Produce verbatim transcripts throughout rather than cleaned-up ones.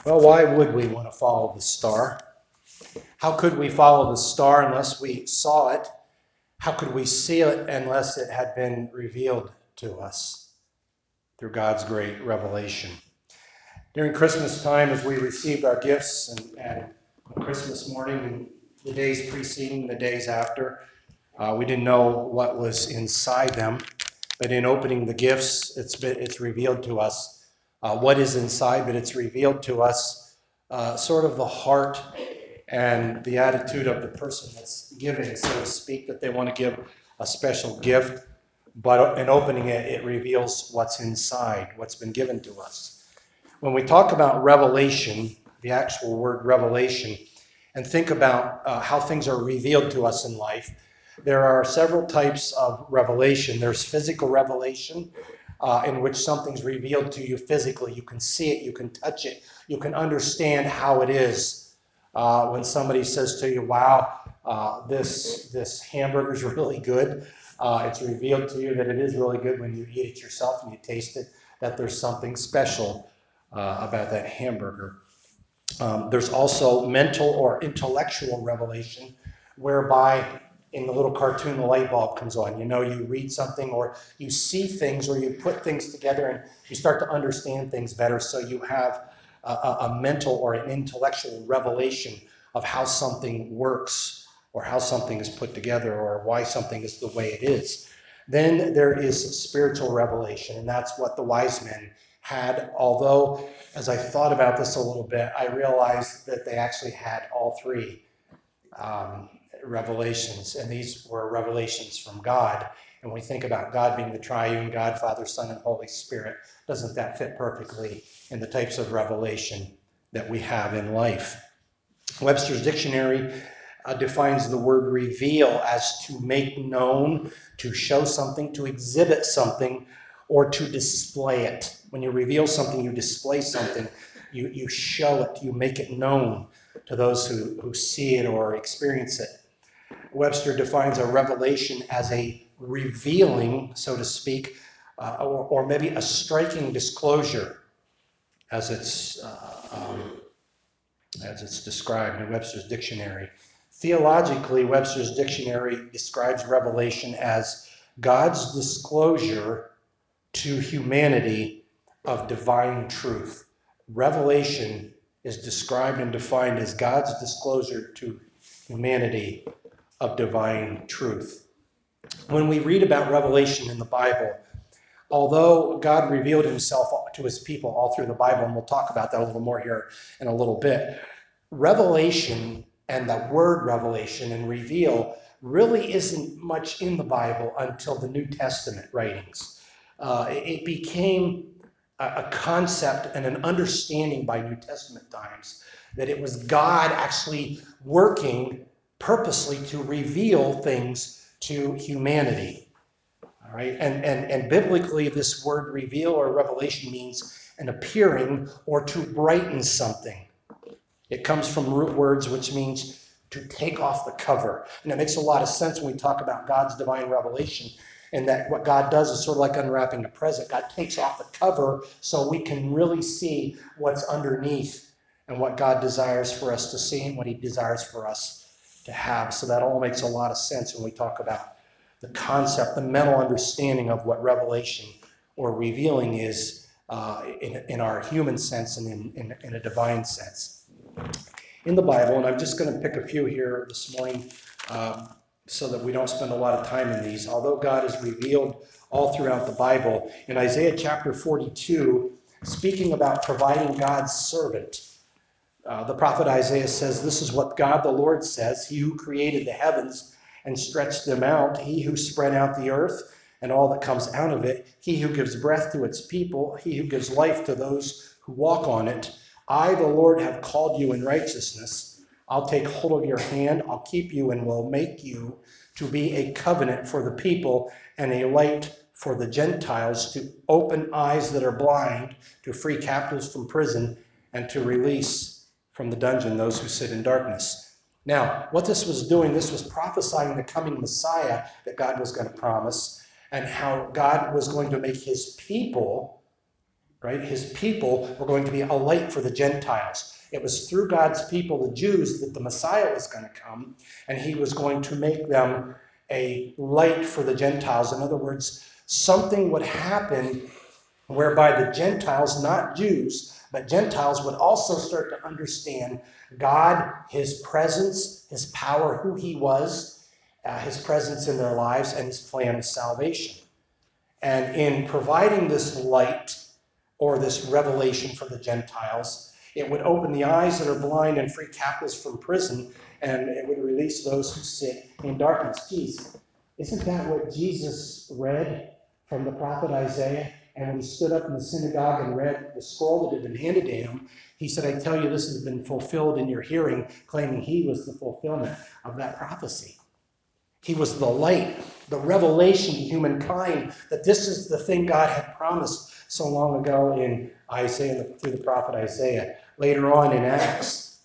Well, why would we want to follow the star? How could we follow the star unless we saw it? How could we see it unless it had been revealed to us through God's great revelation? During Christmas time, as we received our gifts and, and on Christmas morning and the days preceding, the days after, uh, we didn't know what was inside them. But in opening the gifts, it's been, it's revealed to us uh, what is inside, but it's revealed to us uh, sort of the heart and the attitude of the person that's giving, so to speak, that they want to give a special gift. But in opening it, it reveals what's inside, what's been given to us. When we talk about revelation, the actual word revelation, and think about uh, how things are revealed to us in life, there are several types of revelation. There's physical revelation, uh, in which something's revealed to you physically. You can see it, you can touch it, you can understand how it is. Uh, when somebody says to you, wow, uh, this, this hamburger is really good, uh, it's revealed to you that it is really good when you eat it yourself and you taste it, that there's something special uh, about that hamburger. Um, there's also mental or intellectual revelation, whereby in the little cartoon, the light bulb comes on. You know, you read something or you see things or you put things together and you start to understand things better. So you have a, a mental or an intellectual revelation of how something works or how something is put together or why something is the way it is. Then there is spiritual revelation, and that's what the wise men had, although as I thought about this a little bit, I realized that they actually had all three um, revelations, and these were revelations from God. And when we think about God being the triune God, Father, Son, and Holy Spirit, doesn't that fit perfectly in the types of revelation that we have in life? Webster's Dictionary uh, defines the word reveal as to make known, to show something, to exhibit something, or to display it. When you reveal something, you display something, you, you show it, you make it known to those who, who see it or experience it. Webster defines a revelation as a revealing, so to speak, uh, or, or maybe a striking disclosure, as it's uh, um, as it's described in Webster's Dictionary. Theologically, Webster's Dictionary describes revelation as God's disclosure to humanity of divine truth. Revelation is described and defined as God's disclosure to humanity of divine truth. When we read about revelation in the Bible, although God revealed himself to his people all through the Bible, and we'll talk about that a little more here in a little bit, revelation and the word revelation and reveal really isn't much in the Bible until the New Testament writings. Uh, it became a, a concept and an understanding by New Testament times that it was God actually working purposely to reveal things to humanity. All right, and, and, and biblically, this word reveal or revelation means an appearing or to brighten something. It comes from root words, which means to take off the cover. And it makes a lot of sense when we talk about God's divine revelation, and that what God does is sort of like unwrapping a present. God takes off the cover so we can really see what's underneath and what God desires for us to see and what he desires for us to have. So that all makes a lot of sense when we talk about the concept, the mental understanding of what revelation or revealing is uh, in, in our human sense and in, in, in a divine sense in the Bible, and I'm just going to pick a few here this morning um, so that we don't spend a lot of time in these. Although God is revealed all throughout the Bible, in Isaiah chapter forty-two, speaking about providing God's servant, uh, the prophet Isaiah says, "This is what God the Lord says, he who created the heavens and stretched them out, he who spread out the earth and all that comes out of it, he who gives breath to its people, he who gives life to those who walk on it. I, the Lord, have called you in righteousness. I'll take hold of your hand, I'll keep you, and will make you to be a covenant for the people and a light for the Gentiles, to open eyes that are blind, to free captives from prison, and to release from the dungeon those who sit in darkness." Now, what this was doing, this was prophesying the coming Messiah that God was going to promise, and how God was going to make his people right? His people were going to be a light for the Gentiles. It was through God's people, the Jews, that the Messiah was going to come, and he was going to make them a light for the Gentiles. In other words, something would happen whereby the Gentiles, not Jews, but Gentiles would also start to understand God, his presence, his power, who he was, uh, his presence in their lives, and his plan of salvation. And in providing this light or this revelation for the Gentiles, it would open the eyes that are blind and free captives from prison, and it would release those who sit in darkness. Geez, isn't that what Jesus read from the prophet Isaiah? And when he stood up in the synagogue and read the scroll that had been handed to him, he said, I tell you, this has been fulfilled in your hearing, claiming he was the fulfillment of that prophecy. He was the light, the revelation to humankind that this is the thing God had promised so long ago in Isaiah, through the prophet Isaiah. Later on in Acts,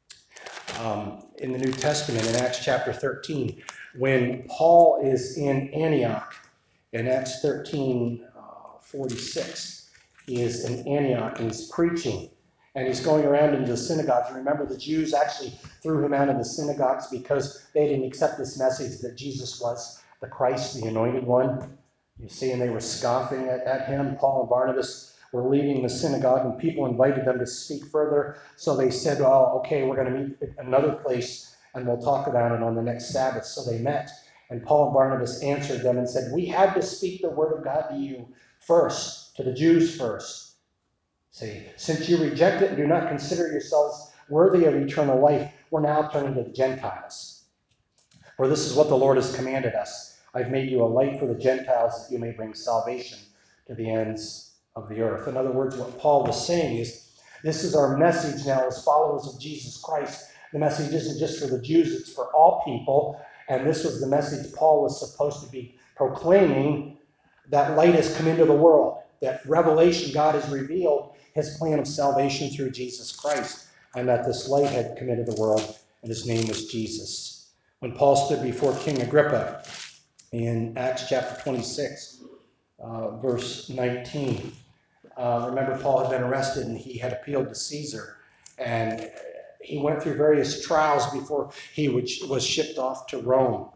um, in the New Testament, in Acts chapter thirteen, when Paul is in Antioch, in Acts thirteen, forty-six, he is in Antioch and he's preaching. And he's going around into the synagogues. Remember, the Jews actually threw him out of the synagogues because they didn't accept this message that Jesus was the Christ, the anointed one. You see, and they were scoffing at, at him. Paul and Barnabas were leaving the synagogue, and people invited them to speak further. So they said, oh, okay, we're going to meet at another place, and we'll talk about it on the next Sabbath. So they met, and Paul and Barnabas answered them and said, we had to speak the word of God to you first, to the Jews first. See, since you reject it and do not consider yourselves worthy of eternal life, we're now turning to the Gentiles. For this is what the Lord has commanded us. I've made you a light for the Gentiles that you may bring salvation to the ends of the earth. In other words, what Paul was saying is, this is our message now as followers of Jesus Christ. The message isn't just for the Jews, it's for all people. And this was the message Paul was supposed to be proclaiming, that light has come into the world, that revelation, God has revealed his plan of salvation through Jesus Christ, and that this light had come into the world, and his name was Jesus. When Paul stood before King Agrippa in Acts chapter twenty-six, uh, verse nineteen, uh, remember Paul had been arrested and he had appealed to Caesar, and he went through various trials before he was shipped off to Rome.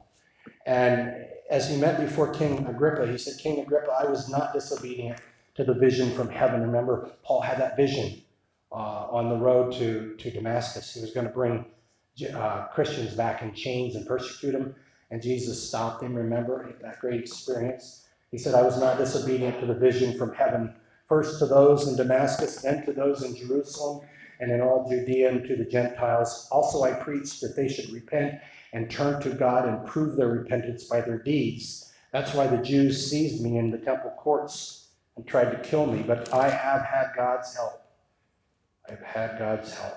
And as he met before King Agrippa, he said, King Agrippa, I was not disobedient to the vision from heaven. Remember, Paul had that vision uh, on the road to, to Damascus. He was going to bring uh, Christians back in chains and persecute them. And Jesus stopped him, remember, that great experience. He said, I was not disobedient to the vision from heaven, first to those in Damascus, then to those in Jerusalem, and in all Judea and to the Gentiles. Also I preached that they should repent and turn to God and prove their repentance by their deeds. That's why the Jews seized me in the temple courts and tried to kill me, but I have had God's help. I've had God's help.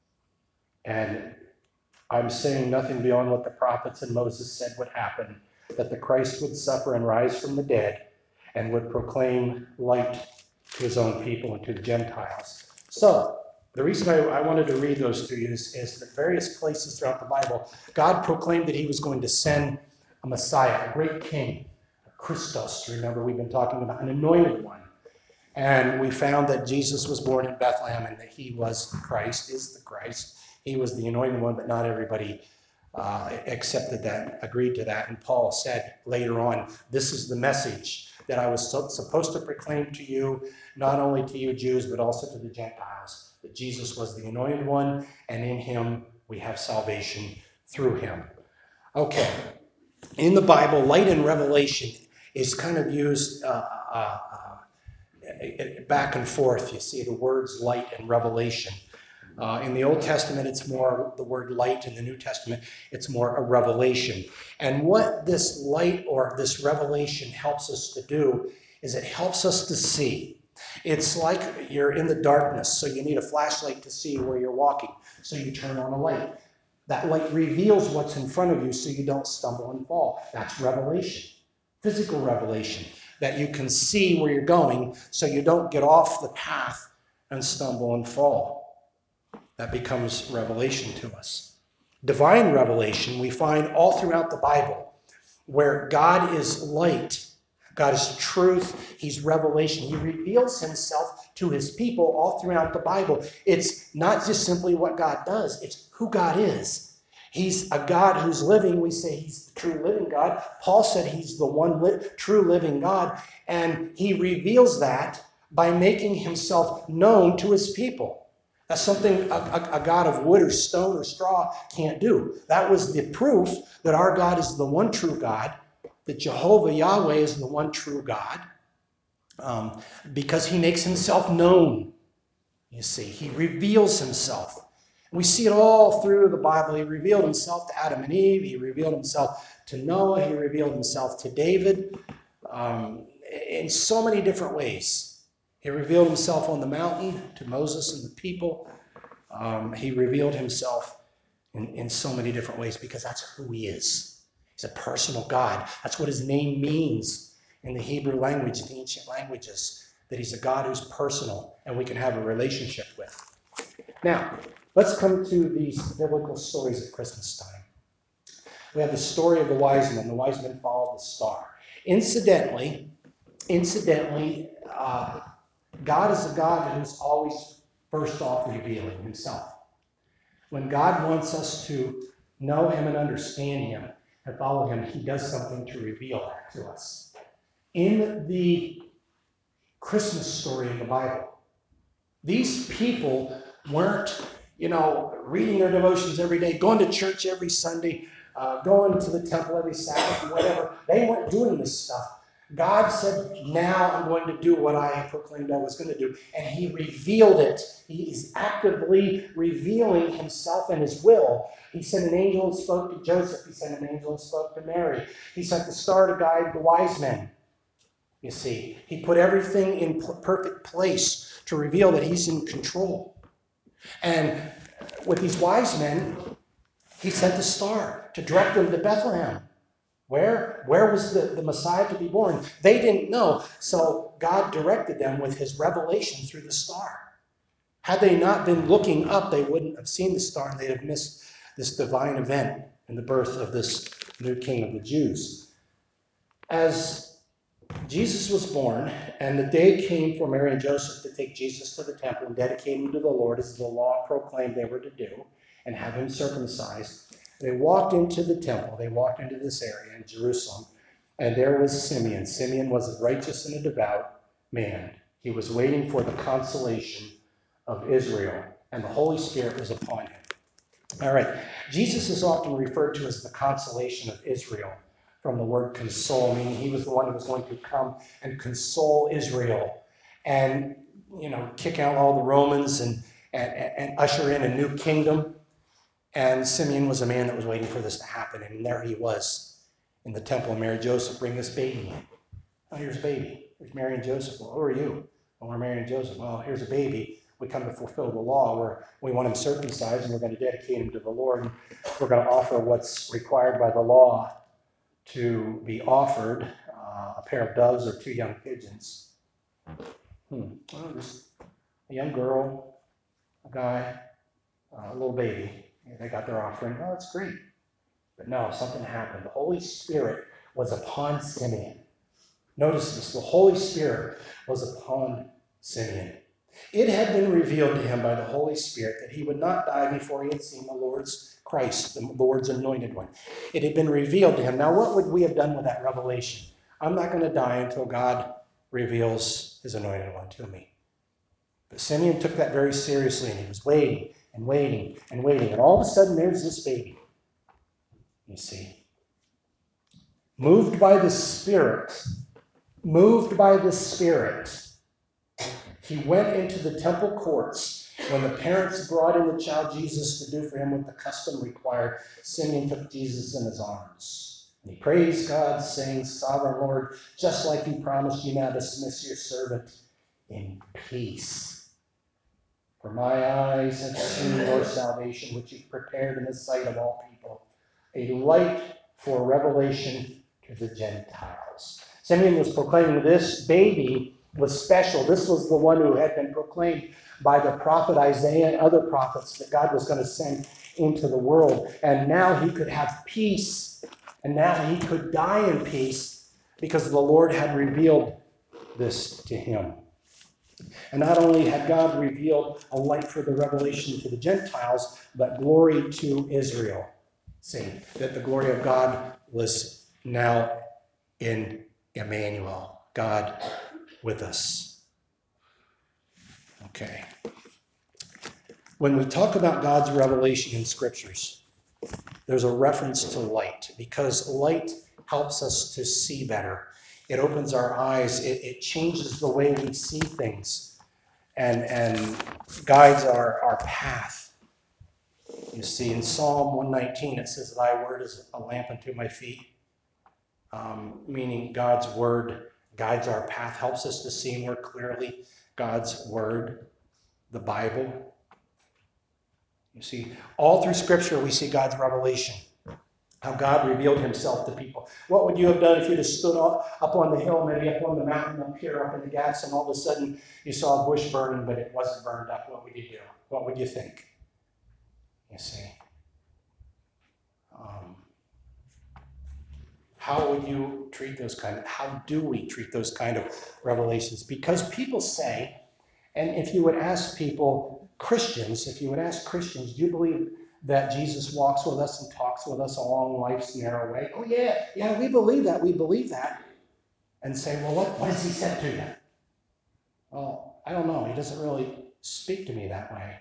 And I'm saying nothing beyond what the prophets and Moses said would happen, that the Christ would suffer and rise from the dead and would proclaim light to his own people and to the Gentiles. So, the reason I, I wanted to read those to you is, is that various places throughout the Bible, God proclaimed that he was going to send a Messiah, a great king, a Christos. Remember, we've been talking about an anointed one. And we found that Jesus was born in Bethlehem and that he was the Christ, is the Christ. He was the anointed one, but not everybody uh, accepted that, agreed to that. And Paul said later on, this is the message that I was so, supposed to proclaim to you, not only to you Jews, but also to the Gentiles, that Jesus was the anointed one, and in him we have salvation through him. Okay, in the Bible, light and revelation is kind of used uh, uh, uh, back and forth. You see the words light and revelation. Uh, in the Old Testament, it's more the word light. In the New Testament, it's more a revelation. And what this light or this revelation helps us to do is it helps us to see. It's like you're in the darkness, so you need a flashlight to see where you're walking. So you turn on a light. That light reveals what's in front of you so you don't stumble and fall. That's revelation, physical revelation, that you can see where you're going so you don't get off the path and stumble and fall. That becomes revelation to us. Divine revelation we find all throughout the Bible, where God is light, God is truth. He's revelation. He reveals himself to his people all throughout the Bible. It's not just simply what God does, it's who God is. He's a God who's living. We say he's the true living God. Paul said he's the one li- true living God. And he reveals that by making himself known to his people. That's something a, a, a God of wood or stone or straw can't do. That was the proof that our God is the one true God, that Jehovah Yahweh is the one true God, um, because he makes himself known. You see, he reveals himself. We see it all through the Bible. He revealed himself to Adam and Eve. He revealed himself to Noah. He revealed himself to David um, in so many different ways. He revealed himself on the mountain to Moses and the people. Um, he revealed himself in, in so many different ways because that's who he is. He's a personal God. That's what his name means in the Hebrew language, in the ancient languages, that he's a God who's personal and we can have a relationship with. Now, let's come to these biblical stories at Christmas time. We have the story of the wise men. The wise men followed the star. Incidentally, incidentally, uh, God is a God who's always first off revealing himself. When God wants us to know him and understand him and follow him, he does something to reveal that to us. In the Christmas story in the Bible, these people weren't, you know, reading their devotions every day, going to church every Sunday, uh, going to the temple every Sabbath, whatever. They weren't doing this stuff. God said, now I'm going to do what I proclaimed I was going to do. And he revealed it. He is actively revealing himself and his will. He sent an angel and spoke to Joseph. He sent an angel and spoke to Mary. He sent the star to guide the wise men. You see, he put everything in perfect place to reveal that he's in control. And with these wise men, he sent the star to direct them to Bethlehem. Where? Where was the, the Messiah to be born? They didn't know, so God directed them with his revelation through the star. Had they not been looking up, they wouldn't have seen the star, and they'd have missed this divine event in the birth of this new king of the Jews. As Jesus was born, and the day came for Mary and Joseph to take Jesus to the temple and dedicate him to the Lord, as the law proclaimed they were to do, and have him circumcised. They walked into the temple. They walked into this area in Jerusalem, and there was Simeon. Simeon was a righteous and a devout man. He was waiting for the consolation of Israel, and the Holy Spirit was upon him. All right, Jesus is often referred to as the consolation of Israel, from the word console, meaning he was the one who was going to come and console Israel and, you know, kick out all the Romans and, and, and usher in a new kingdom. And Simeon was a man that was waiting for this to happen. And there he was in the temple. And Mary and Joseph bring this baby. Oh, here's a baby. There's Mary and Joseph. Well, who are you? Well, we're Mary and Joseph. Well, here's a baby. We come to fulfill the law where we want him circumcised and we're going to dedicate him to the Lord. And we're going to offer what's required by the law to be offered, uh, a pair of doves or two young pigeons. Hmm. Well, just a young girl, a guy, uh, a little baby. And they got their offering. Oh, that's great. But no, something happened. The Holy Spirit was upon Simeon. Notice this. The Holy Spirit was upon Simeon. It had been revealed to him by the Holy Spirit that he would not die before he had seen the Lord's Christ, the Lord's anointed one. It had been revealed to him. Now, what would we have done with that revelation? I'm not going to die until God reveals his anointed one to me. But Simeon took that very seriously, and he was waiting and waiting and waiting. And all of a sudden, there's this baby. You see. Moved by the Spirit, moved by the Spirit, he went into the temple courts. When the parents brought in the child Jesus to do for him what the custom required, Simeon took Jesus in his arms. And he praised God, saying, Sovereign Lord, just like you promised, you now dismiss your servant in peace. For my eyes have seen your salvation, which you've prepared in the sight of all people, a light for revelation to the Gentiles. Simeon was proclaiming this baby was special. This was the one who had been proclaimed by the prophet Isaiah and other prophets that God was going to send into the world. And now he could have peace. And now he could die in peace because the Lord had revealed this to him. And not only had God revealed a light for the revelation to the Gentiles, but glory to Israel. See, that the glory of God was now in Emmanuel, God with us. Okay. When we talk about God's revelation in scriptures, there's a reference to light, because light helps us to see better. It opens our eyes. It, it changes the way we see things and, and guides our, our path. You see, in Psalm one nineteen, it says, "Thy word is a lamp unto my feet," um, meaning God's word guides our path, helps us to see more clearly. God's word, the Bible. You see, all through Scripture, we see God's revelation, how God revealed himself to people. What would you have done if you'd have stood up, up on the hill, maybe up on the mountain up here, up in the Ghats, and all of a sudden you saw a bush burning, but it wasn't burned up? What would you do? What would you think? You see. Um, how would you treat those kind of, how do we treat those kind of revelations? Because people say, and if you would ask people, Christians, if you would ask Christians, do you believe that Jesus walks with us and talks with us along life's narrow way? Oh, yeah, yeah, we believe that, we believe that. And say, well, what, what has he said to you? Well, I don't know, he doesn't really speak to me that way.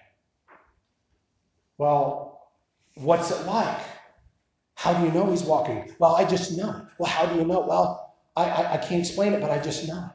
Well, what's it like? How do you know he's walking? Well, I just know. Well, how do you know? Well, I, I, I can't explain it, but I just know.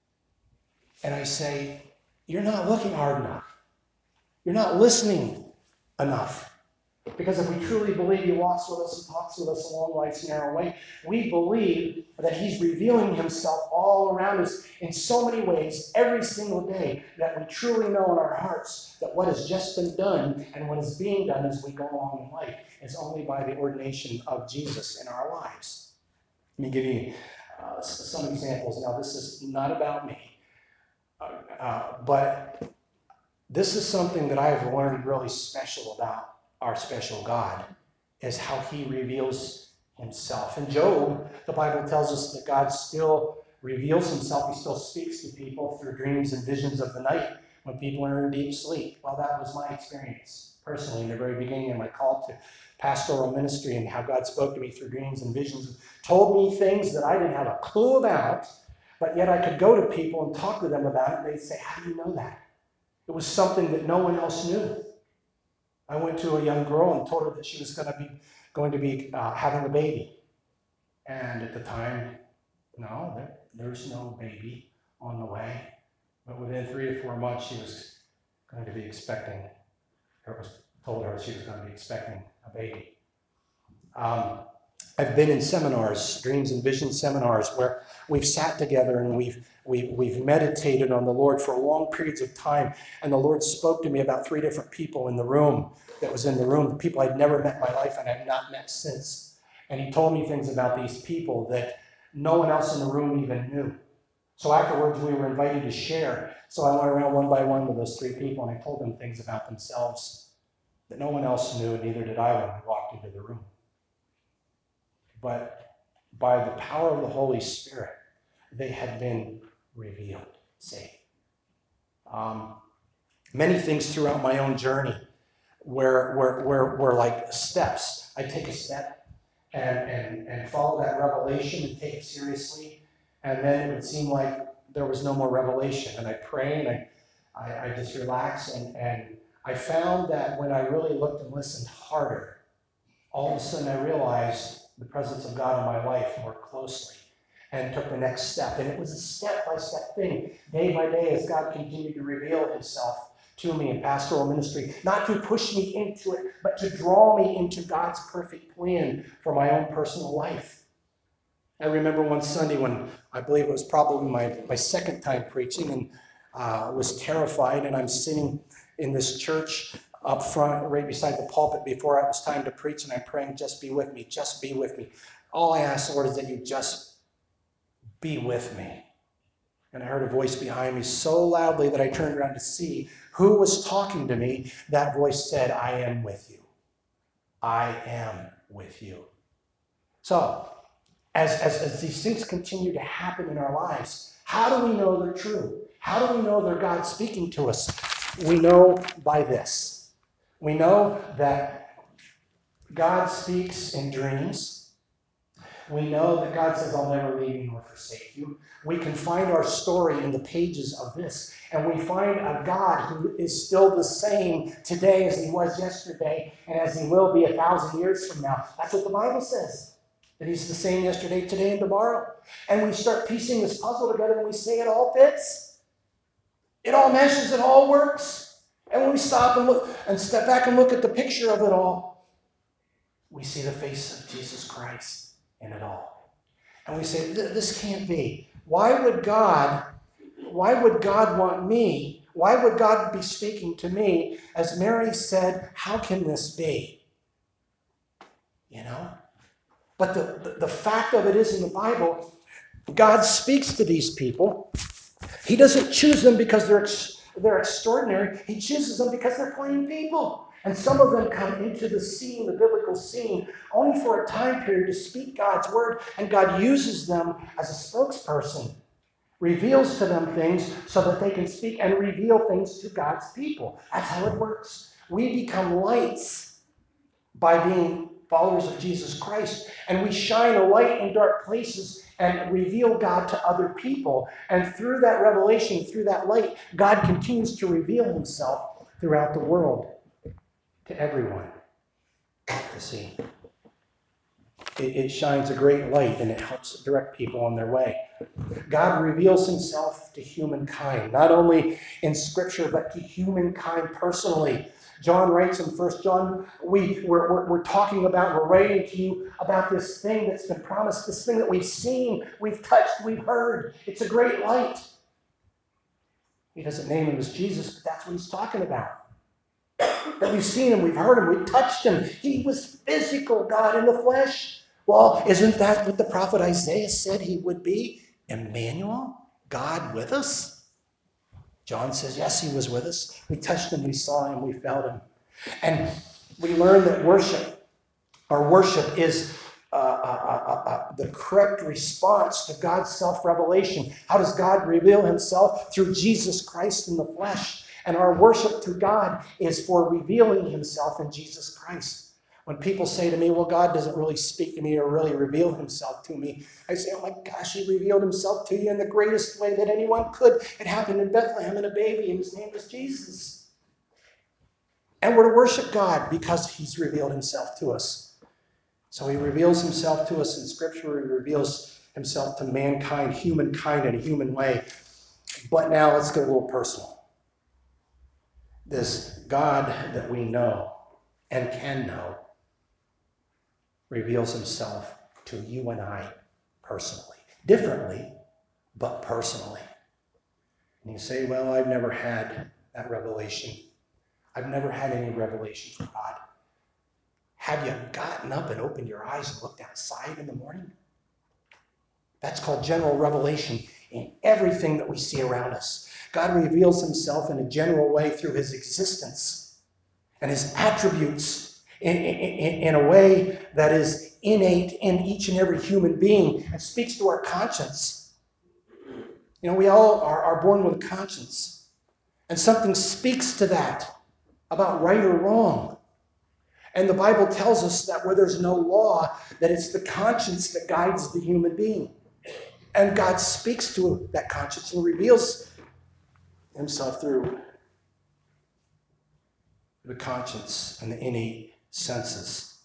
And I say, you're not looking hard enough. You're not listening enough. Because if we truly believe he walks with us and talks with us along life's narrow way, we believe that he's revealing himself all around us in so many ways every single day, that we truly know in our hearts that what has just been done and what is being done as we go along in life is only by the ordination of Jesus in our lives. Let me give you uh, some examples. Now, this is not about me, uh, uh, but this is something that I have learned really special about our special God, is how he reveals himself. In Job, the Bible tells us that God still reveals himself. He still speaks to people through dreams and visions of the night when people are in deep sleep. Well, that was my experience personally in the very beginning of my call to pastoral ministry, and how God spoke to me through dreams and visions, told me things that I didn't have a clue about, but yet I could go to people and talk to them about it, and they'd say, how do you know that? It was something that no one else knew. I went to a young girl and told her that she was going to be going to be uh, having a baby. And at the time, no, there, there's no baby on the way. But within three or four months, she was going to be expecting, or was told her she was going to be expecting a baby. Um, I've been in seminars, dreams and vision seminars, where we've sat together and we've, we've, we've meditated on the Lord for long periods of time. And the Lord spoke to me about three different people in the room that was in the room, the people I'd never met in my life and I've not met since. And he told me things about these people that no one else in the room even knew. So afterwards, we were invited to share. So I went around one by one with those three people, and I told them things about themselves that no one else knew, and neither did I when we walked into the room. But by the power of the Holy Spirit, they had been revealed. See, um, many things throughout my own journey were, were, were, were like steps. I take a step and, and, and follow that revelation and take it seriously, and then it would seem like there was no more revelation. And I pray and I, I, I just relax, and, and I found that when I really looked and listened harder, all of a sudden I realized the presence of God in my life more closely, and took the next step. And it was a step-by-step thing, day by day, as God continued to reveal himself to me in pastoral ministry, not to push me into it, but to draw me into God's perfect plan for my own personal life. I remember one Sunday when I believe it was probably my, my second time preaching, and uh, was terrified, and I'm sitting in this church up front, right beside the pulpit before it was time to preach, and I'm praying, just be with me, just be with me. All I ask, Lord, is that you just be with me. And I heard a voice behind me so loudly that I turned around to see who was talking to me. That voice said, I am with you. I am with you. So, as, as, as these things continue to happen in our lives, how do we know they're true? How do we know they're God speaking to us? We know by this. We know that God speaks in dreams. We know that God says, I'll never leave you nor forsake you. We can find our story in the pages of this, and we find a God who is still the same today as he was yesterday and as he will be a thousand years from now. That's what the Bible says, that he's the same yesterday, today, and tomorrow. And we start piecing this puzzle together and we say it all fits. It all meshes, it all works. And when we stop and look and step back and look at the picture of it all, we see the face of Jesus Christ in it all. And we say, this can't be. Why would God, why would God want me? Why would God be speaking to me? As Mary said, how can this be? You know? But the, the, the fact of it is in the Bible, God speaks to these people. He doesn't choose them because they're, they're extraordinary. He chooses them because they're plain people. And some of them come into the scene, the biblical scene, only for a time period to speak God's word, and God uses them as a spokesperson, reveals to them things so that they can speak and reveal things to God's people. That's how it works. We become lights by being followers of Jesus Christ, and we shine a light in dark places and reveal God to other people. And through that revelation, through that light, God continues to reveal himself throughout the world to everyone to see. It, it shines a great light, and it helps direct people on their way. God reveals himself to humankind, not only in Scripture, but to humankind personally. John writes in First John, we, we're, we're, we're talking about, we're writing to you about this thing that's been promised, this thing that we've seen, we've touched, we've heard. It's a great light. He doesn't name him as Jesus, but that's what he's talking about. That we've seen him, we've heard him, we've touched him. He was physical, God in the flesh. Well, isn't that what the prophet Isaiah said he would be? Emmanuel, God with us? John says, yes, he was with us. We touched him, we saw him, we felt him. And we learn that worship, our worship is uh, uh, uh, uh, the correct response to God's self-revelation. How does God reveal himself? Through Jesus Christ in the flesh. And our worship to God is for revealing himself in Jesus Christ. When people say to me, well, God doesn't really speak to me or really reveal himself to me, I say, oh my gosh, he revealed himself to you in the greatest way that anyone could. It happened in Bethlehem in a baby, and his name was Jesus. And we're to worship God because he's revealed himself to us. So he reveals himself to us in Scripture. He reveals himself to mankind, humankind, in a human way. But now let's get a little personal. This God that we know and can know reveals himself to you and I personally. Differently, but personally. And you say, well, I've never had that revelation. I've never had any revelation from God. Have you gotten up and opened your eyes and looked outside in the morning? That's called general revelation in everything that we see around us. God reveals himself in a general way through his existence and his attributes in, in, in a way that is innate in each and every human being and speaks to our conscience. You know, we all are, are born with a conscience, and something speaks to that about right or wrong. And the Bible tells us that where there's no law, that it's the conscience that guides the human being. And God speaks to that conscience and reveals himself through the conscience and the innate senses.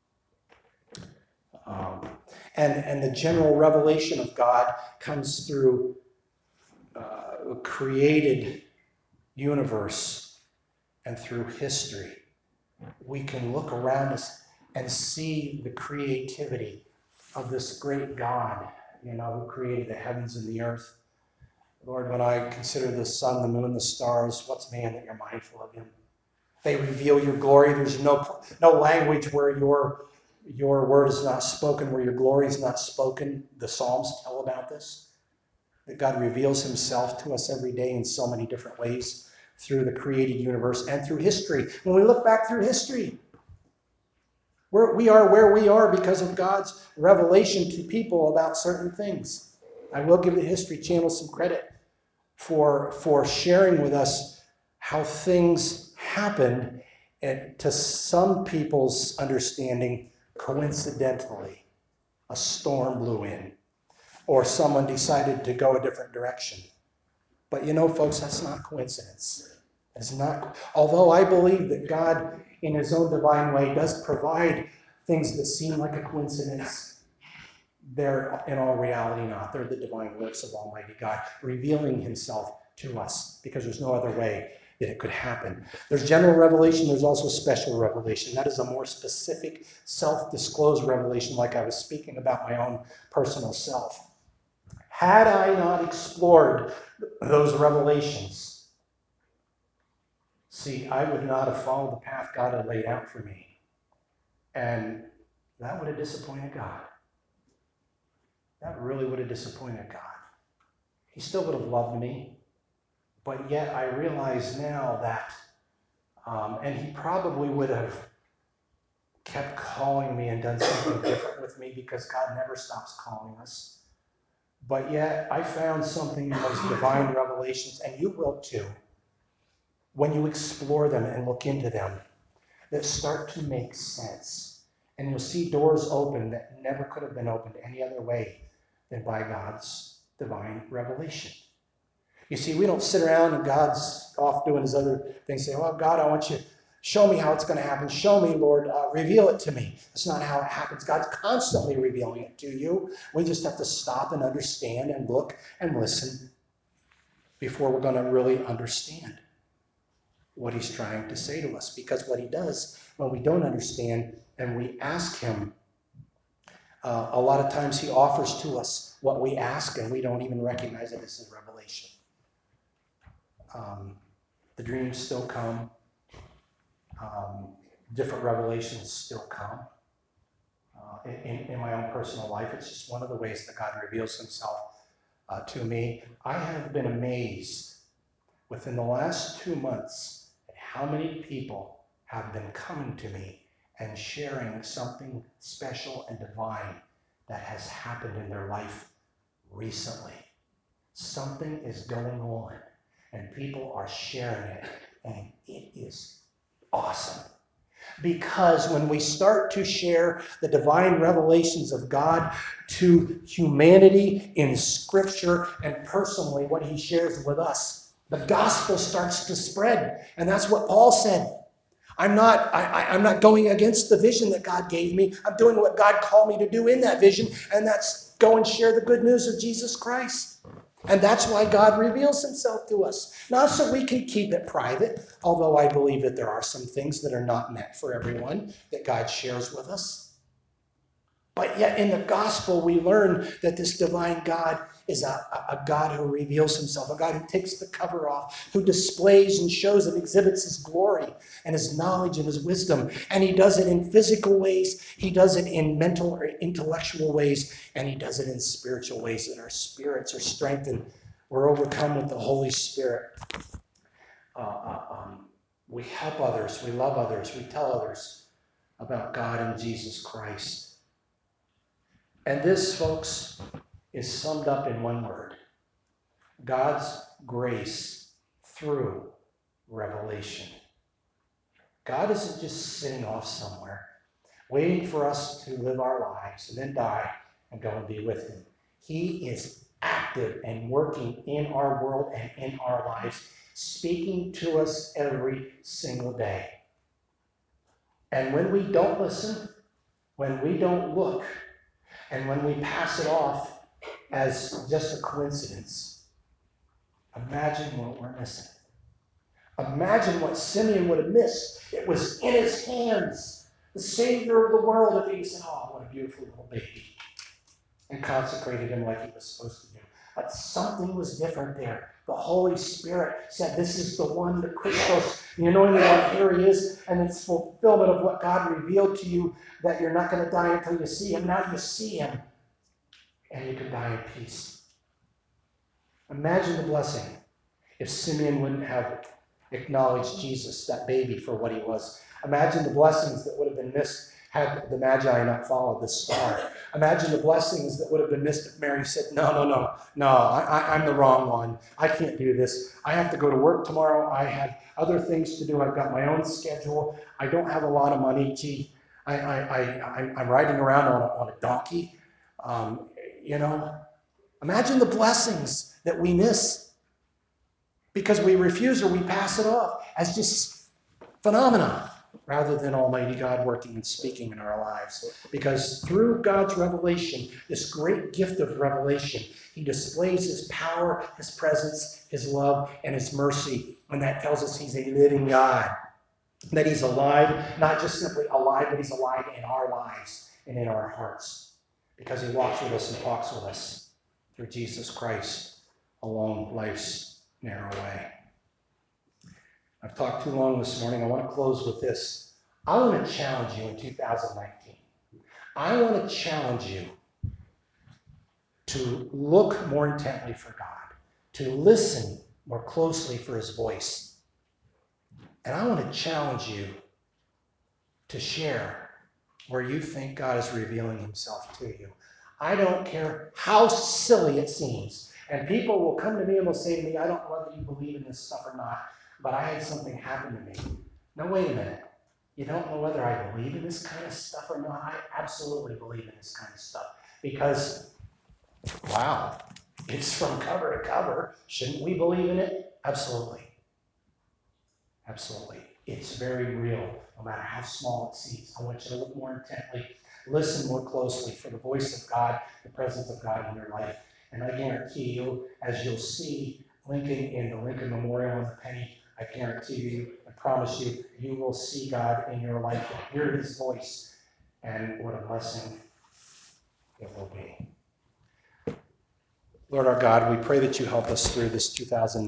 Um, and, and the general revelation of God comes through uh, a created universe and through history. We can look around us and see the creativity of this great God, you know, who created the heavens and the earth. Lord, when I consider the sun, the moon, the stars, what's man that you're mindful of him? They reveal your glory. There's no, no language where your, your word is not spoken, where your glory is not spoken. The Psalms tell about this, that God reveals himself to us every day in so many different ways through the created universe and through history. When we look back through history, We're, we are where we are because of God's revelation to people about certain things. I will give the History Channel some credit for, for sharing with us how things happened, and to some people's understanding, coincidentally. A storm blew in, or someone decided to go a different direction. But you know, folks, that's not coincidence. It's not, although I believe that God, in his own divine way, does provide things that seem like a coincidence, they're in all reality not. They're the divine works of Almighty God, revealing himself to us, because there's no other way that it could happen. There's general revelation, there's also special revelation. That is a more specific, self-disclosed revelation, like I was speaking about my own personal self. Had I not explored those revelations, see, I would not have followed the path God had laid out for me. And that would have disappointed God. That really would have disappointed God. He still would have loved me. But yet I realize now that, um, and he probably would have kept calling me and done something different with me, because God never stops calling us. But yet I found something in those divine revelations, and you will too, when you explore them and look into them, that start to make sense. And you'll see doors open that never could have been opened any other way than by God's divine revelation. You see, we don't sit around and God's off doing his other things, saying, well, God, I want you to show me how it's going to happen. Show me, Lord, uh, reveal it to me. That's not how it happens. God's constantly revealing it to you. We just have to stop and understand and look and listen before we're going to really understand what he's trying to say to us. Because what he does when we don't understand and we ask him, uh, a lot of times he offers to us what we ask, and we don't even recognize it as his revelation. Um, the dreams still come. Um, different revelations still come. Uh, in, in my own personal life, it's just one of the ways that God reveals himself uh, to me. I have been amazed within the last two months at how many people have been coming to me and sharing something special and divine that has happened in their life recently. Something is going on, and people are sharing it, and it is awesome. Because when we start to share the divine revelations of God to humanity in Scripture and personally what he shares with us, the gospel starts to spread. And that's what Paul said. I'm not, I, I, I'm not going against the vision that God gave me. I'm doing what God called me to do in that vision, and that's go and share the good news of Jesus Christ. And that's why God reveals himself to us. Not so we can keep it private, although I believe that there are some things that are not meant for everyone that God shares with us. But yet in the gospel, we learn that this divine God is a, a God who reveals himself, a God who takes the cover off, who displays and shows and exhibits his glory and his knowledge and his wisdom. And he does it in physical ways, he does it in mental or intellectual ways, and he does it in spiritual ways, that our spirits are strengthened. We're overcome with the Holy Spirit. Uh, uh, um, we help others, we love others, we tell others about God and Jesus Christ. And this, folks, is summed up in one word: God's grace through revelation. God isn't just sitting off somewhere, waiting for us to live our lives and then die and go and be with him. He is active and working in our world and in our lives, speaking to us every single day. And when we don't listen, when we don't look, and when we pass it off as just a coincidence, imagine what we're missing. Imagine what Simeon would have missed. It was in his hands, the Savior of the world, if he said, oh, what a beautiful little baby, and consecrated him like he was supposed to do. But something was different there. The Holy Spirit said, this is the one, the Christos, the anointed one, here he is, and it's fulfillment of what God revealed to you, that you're not going to die until you see him. Now you see him, and you can die in peace. Imagine the blessing if Simeon wouldn't have acknowledged Jesus, that baby, for what he was. Imagine the blessings that would have been missed had the Magi not followed the star. Imagine the blessings that would have been missed if Mary said, no, no, no, no, I, I, I'm the wrong one. I can't do this. I have to go to work tomorrow. I have other things to do. I've got my own schedule. I don't have a lot of money. Gee, I, I, I, I'm riding around on a, on a donkey. Um, you know, imagine the blessings that we miss because we refuse or we pass it off as just phenomena rather than Almighty God working and speaking in our lives. Because through God's revelation, this great gift of revelation, he displays his power, his presence, his love, and his mercy. And that tells us he's a living God, that he's alive, not just simply alive, but he's alive in our lives and in our hearts. Because he walks with us and talks with us through Jesus Christ along life's narrow way. I've talked too long this morning. I want to close with this. I want to challenge you in two thousand nineteen. I want to challenge you to look more intently for God, to listen more closely for his voice. And I want to challenge you to share where you think God is revealing himself to you. I don't care how silly it seems. And people will come to me and will say to me, I don't know whether you believe in this stuff or not, but I had something happen to me. No, wait a minute. You don't know whether I believe in this kind of stuff or not? I absolutely believe in this kind of stuff. Because, wow, it's from cover to cover. Shouldn't we believe in it? Absolutely. Absolutely. It's very real, no matter how small it seems. I want you to look more intently, listen more closely for the voice of God, the presence of God in your life. And I guarantee you, as you'll see Lincoln in the Lincoln Memorial on the penny, I guarantee you, I promise you, you will see God in your life and hear his voice. And what a blessing it will be. Lord our God, we pray that you help us through this two thousand